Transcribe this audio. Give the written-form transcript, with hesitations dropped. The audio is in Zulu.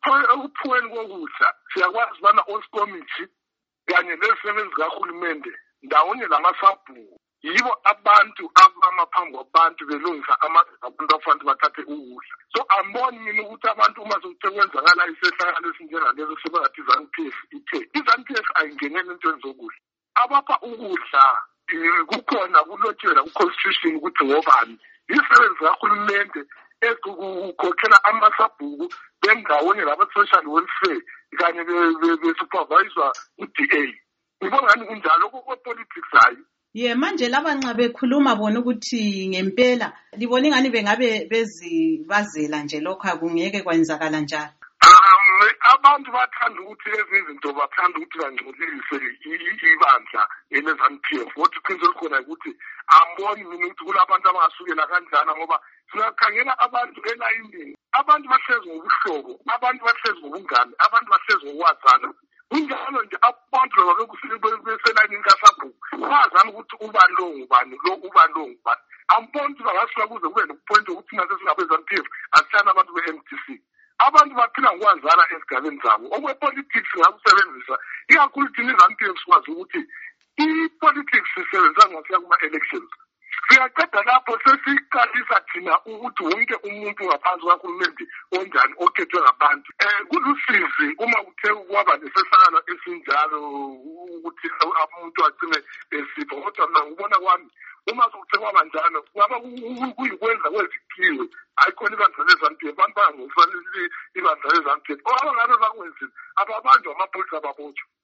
ukuphuweni kokudla siyakwazi bana osikomithi kanye lezisebenzi kahulumende ndawonye lamasabhuku yibo abantu abama phambi kwabantu belungisa abantu afanele bathathe ukudla. So amboni mina ukuthi abantu uma sokusekwenzakala isehlakalo esinjengalezo sebengathi iZANU-PF ithe iZANU-PF ayingeneli entweni zokudla abapha ukudla kukhona kulotshela ku-constitution ukuthi ngobani isebenzi kahulumende ekukhokhela amasabhuku bendawonye laba-social welfare kanye besuperviswa u-DA. Ngibona ngani kunjalo kwe-politics hayi. Manje laba nxa bekhuluma bona ukuthi ngempela libona ingani bengabe bezibazela nje lokho akungeke kwenzakala njalo. Abantu bathanda ukuthi izinto bathanda ukuthi bangcolise ibandla eleZANU-PF. Kodwa iqiniso likhona ukuthi amboni mina ukuthi kulabantu abangasukela kanjani ngoba singakhangela abantu elayinini. Abantu bahlezi ngobuhlobo, abantu bahlezi ngobungane, abantu bahlezi ngokwazana. Kunjalo nje abantu laba beselayinini kasabhuku bazana ukuthi ubani lo ngubani lo ubani lo ngubani. Amboni ukuthi bangasuka kuze kube nokupoint ukuthi nazo singabeZANU-PF asihlala abantu be-MDC. Abantu baphila ngokwazana esigabeni zabo okwe-politics ngakusebenzisa ikakhulu thina iZANU-PF sikwazi ukuthi i-politics sisebenza ngasiya kuma-elections. Siyaqeda lapho sesiqalisa thina ukuthi wonke umuntu ngaphansi kahulumende onjani okhethwe ngabantu. Kulusizi uma kuthe kwaba nesehlakalo esinjalo ukuthi umuntu agcine esipho. Kodwa mina ngibona kwami uma sokuthe kwaba njalo kungaba kuyikwenza kwezikhiwe ayikhona ibandla leZANU-PF abantu bangofanele ibandla leZANU-PF abangabe bakwenzile ababanjwa amapholisa ababotshwa.